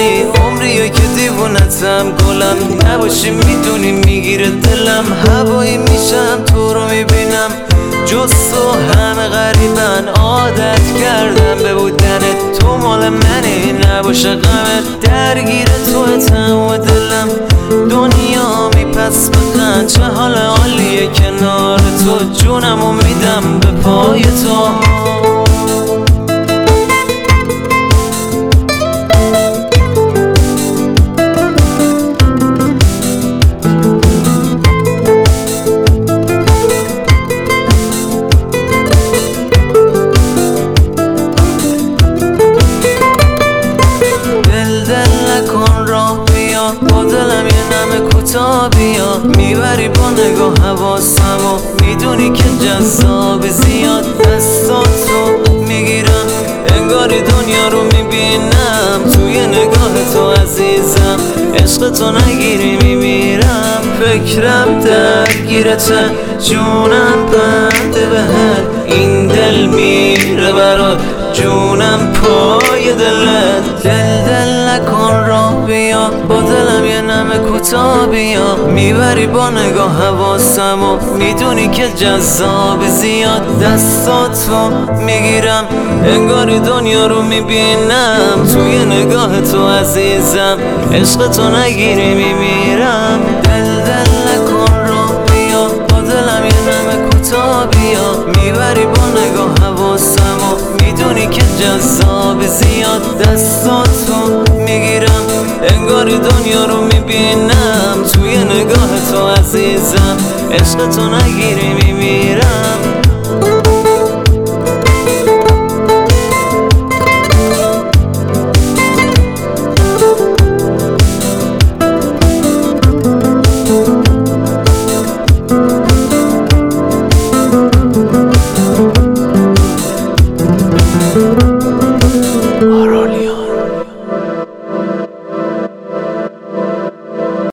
نیستی، عمریه که دیوونتم گلم نباشی میدونی میگیره دلم، هوایی میشم تو رو میبینم جز تو همه غریبن، عادت کردم به بودنت، تو مال منی نباشه غمت، درگیر تو تمام دلم دنیا میپس بخند، چه حال عالیه کنار تو، جونمو میدم به پای تو. با دلم یه نم کوتاه بیا، میبری با نگاه حواسم و میدونی که جذاب زیاد، دستاتو میگیرم انگاری دنیا رو میبینم توی نگاه تو عزیزم، عشق تو نگیری میمیرم، فکرم درگیرته جونم بنده بهت، این دل میره برات جونم پای دلت، دل نکن راه بیا، با دلم یه نم کوتاه بیا، میبری با نگاه حواسم و میدونی که جذاب زیاد، دستاتو میگیرم انگاری دنیا رو میبینم توی نگاه تو عزیزم، عشق تو نگیری میمیرم، دل نکن راه بیا، با دلم یه نم کوتاه بیا، میبری با نگاه حواسم و میدونی که جذاب زیاد، دستاتو میگیرم انگاری دنیا رو میبینم توی نگاه تو عزیزم، عشق تو نگیری میمیرم.